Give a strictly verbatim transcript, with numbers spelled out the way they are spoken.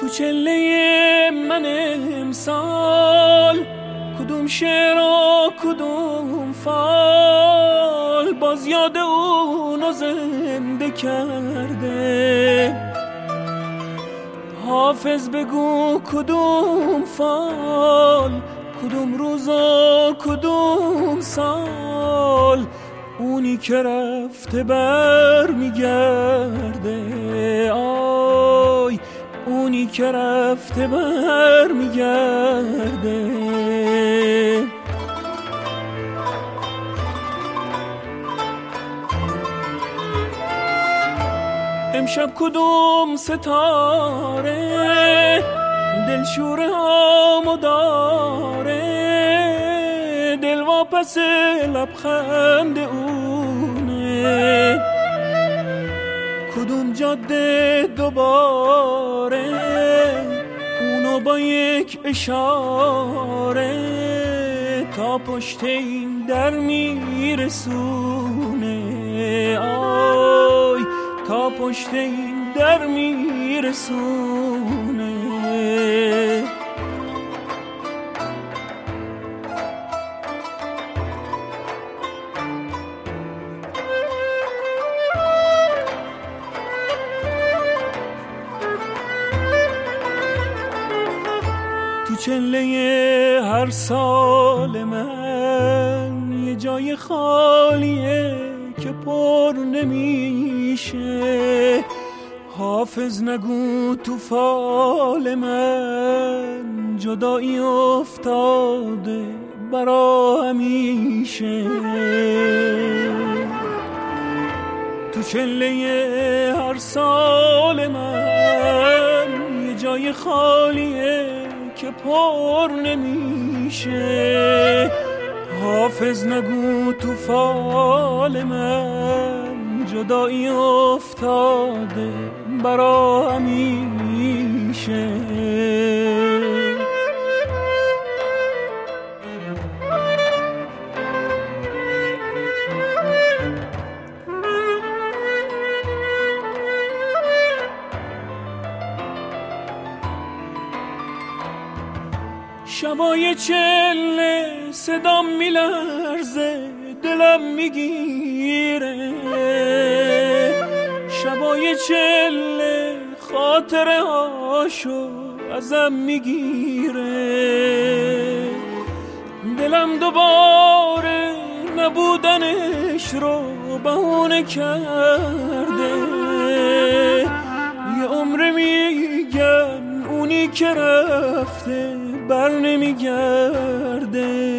تو چله من امسال کدوم شعر و کدوم فال باز یاد اونو زنده کرده. حافظ بگو کدوم فال، کدوم روز و کدوم سال، اونی که رفته بر میگرده. آی اونی که رفته بر میگرده. امشب کدوم ستاره دلشوره هامو داره، دل واپس لبخند اونه. کدوم جاده دوباره اونو با یک اشاره تا پشت این در میرسونه. آی تا پشت این در میرسونه. تو چله هر سال من یه جای خالیه که پر نمیشه. حافظ نگو تو فال من جدایی افتاده برا همیشه. تو چله هر سال من یه جای خالیه که پر نمیشه. حافظ نگو تو فال من جدایی افتاده برا همیشه. شبای چله صدام میلرزه دلم میگیره. شبای چله خاطره هاشو ازم میگیره. دلم دوباره نبودنش رو بهونه کرده. یه عمر میگن اونی که رفته بر نمیگرده.